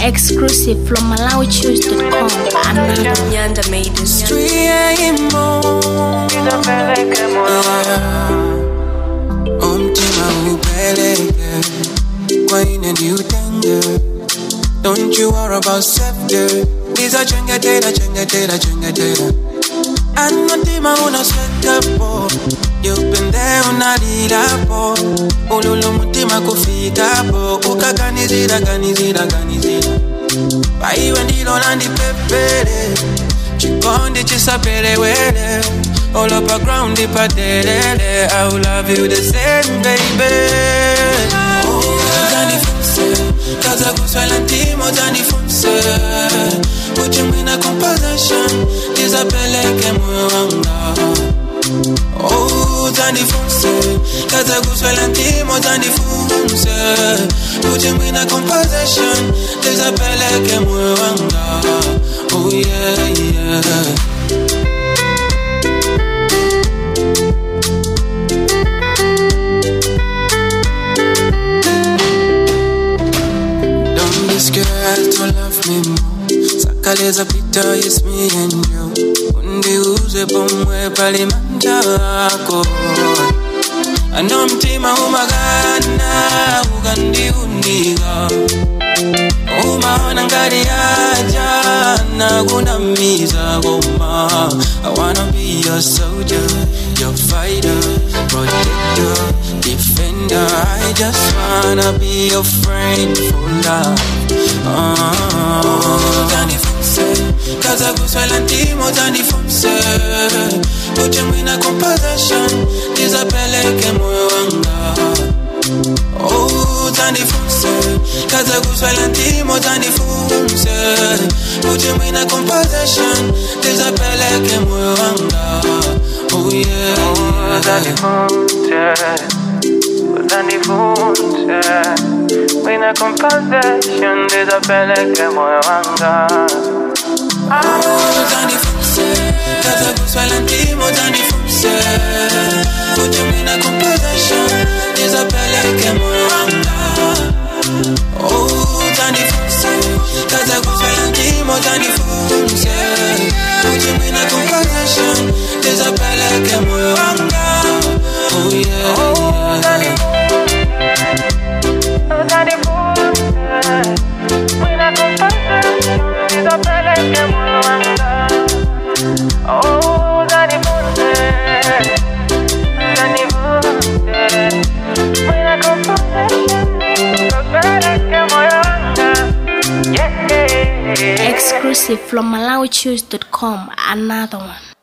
Exclusive from MalawiChoose.com. Nyanda made this. 3 a.m. Umtima upeleke Wine and you tender. Don't you worry about safety. Lisa chengetera. Anontima una swetapo. You've been there unadirapo. Ululu mutima kufikapo. Ukaganizira. Baiwe ndilo nandi pepere. Chikondi chisapere wele. All up a ground ipadelele. I will love you the same, baby. Zani funse. Kaza kuswela ntimo zani funse. Uchimwina composition. Isapeleke moyo wanga. Oh, zani funse. Kaza kuswela ntimo zani funse. Uchimwina composition. Isapeleke moyo wanga. Oh yeah. Girl, to love me more. Sakaleza pita, it's me and you. Undi uze pomwe pali manjako. Ano mtima umagana, ugandi uniga. Umaona ngari aja, na kunamiza goma. I wanna be your soldier, your fighter, protector, defender. I just wanna be your friend for life. Zani funse, kaza kuswela ntimo zani funse. Uchimwina composition, isapeleke moyo wanga. Oh, zani funse, kaza kuswela ntimo zani funse. Uchimwina composition, isapeleke moyo wanga. Oh yeah. Zani funse, when a composition disapeleke moyo wanga. Zani funse, kaza kuswela ntimo zani funse. Uchimwina composition disapeleke moyo wanga. Oh, zani funse, kaza kuswela ntimo zani funse. Uchimwina composition disapeleke moyo wanga. Oh yeah. Zani funse, when a composition disapeleke moyo wanga. Oh, zani funse, when a composition disapeleke moyo wanga. Yeah. Exclusive from MalawiChoose.com. Another one.